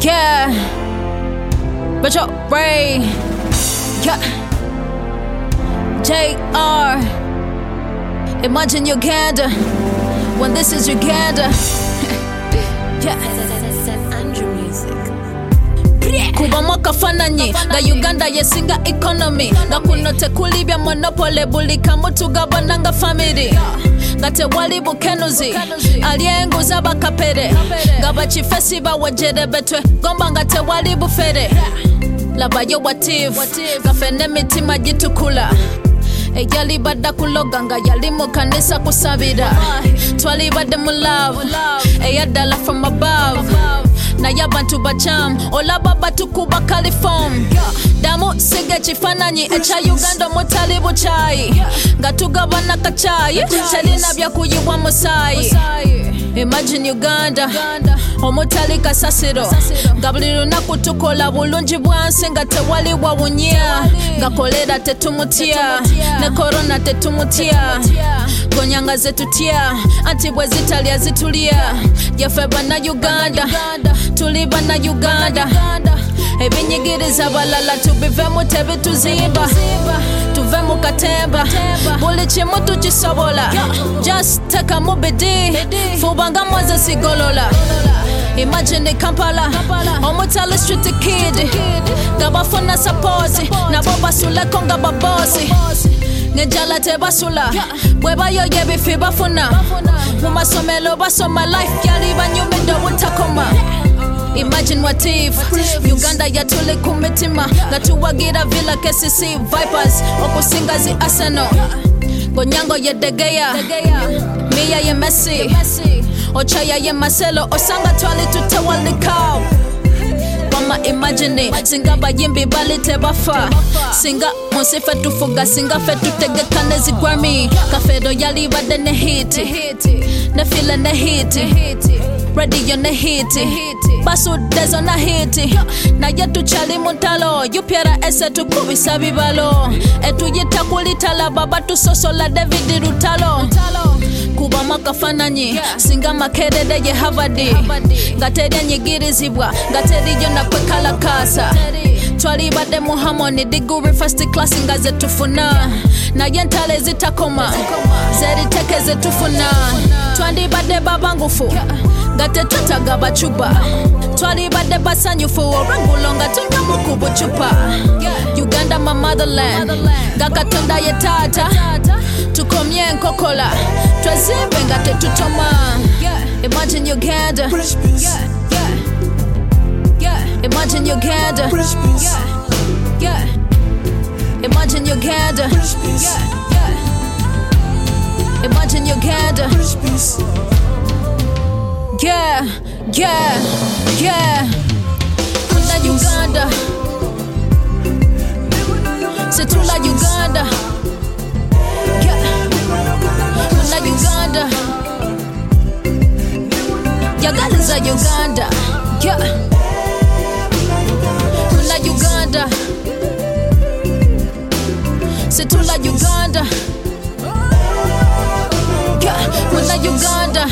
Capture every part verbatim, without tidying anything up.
Yeah, Retro Ray, yeah, J R. Imagine Uganda when this is Uganda. Yeah. Kuba mwakafananyi nga Uganda yesinga economy nga kuno tekulibya monopoly buli kamu tugabana nga family nga tewali bukenuzi alyenguza bakapere nga bakifesi bawejere betwe gomba nga tewali bufere labayo watifu nga fene mitima gitukula eyali badda kuloga nga yali mu kanisa kusabira twali badde mu love eyaddala from above naye abantu bacham olaba batukuba California damu sige kifananyi ekya Uganda omutali buchayi nga tugabana kachayi kyalina byakuyibwa musayi. Imagine Uganda omutali kasasiro nga buli lunaku tukola bulungi bwansi nga tewali wawunya nga kolera tetumutya ne korona tetumutya gonyanga zetutya anti bwe zitalya zitulya yefe bana Uganda tuli bana Uganda ebinyigiriza balala tubivemu tebituzimba tuve mu katemba buli kimu tukisobola just teka mu bidi fuba nga mwaze sigolola. Imagine Kampala omutali street kid nga bafuna support nabo basuleko nga babosi ngejala tebasula bwe bayoye ebifi bafuna mu masomero basoma life yali banyumiddwa butakoma. Imagine what if Uganda yatule kumitima nga tuwagira Villa K C C Vipers okusinga zi Arsenal Gonyango ye Degeya Mia ye Messi Ochaya ye Marcelo osanga twali tutawalika Mama imagine singa bayimbi bali tebafa singa musife tufuga singa fe tutegekane zi Grammy kafedo yali bade ne hit ne feel ne hit radio ne hit basu dezo na hit na yetu chali muntalo yupyera ese tukubisa bibalo etuyita kulitala baba tusosola David Rutalo kuba makafananyi singa makerede ye Harvard ngaterya nyigirizibwa ngateriyo nakwekala kasa twali bade mu harmony degree first class nga zetufuna na yentale zitakoma zeri teke zetufuna twandi bade babangufu ngate tutaga bachuba twali bade basanyufu orangulo nga tunyamu kubuchupa Uganda my motherland gakatonda ye tata tukomye nkokola twezimbe ngate tutoma. Imagine Uganda Imagine Uganda Imagine Uganda Imagine Uganda Yeah, yeah, yeah. Kuna Uganda Situla Uganda Yeah. Kuna Uganda Yagaliza Uganda Yeah. Kuna Uganda Situla Uganda Yeah. Kuna Uganda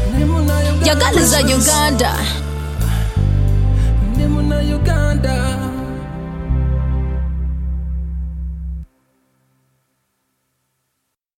Yagaliza Uganda Nimuna Uganda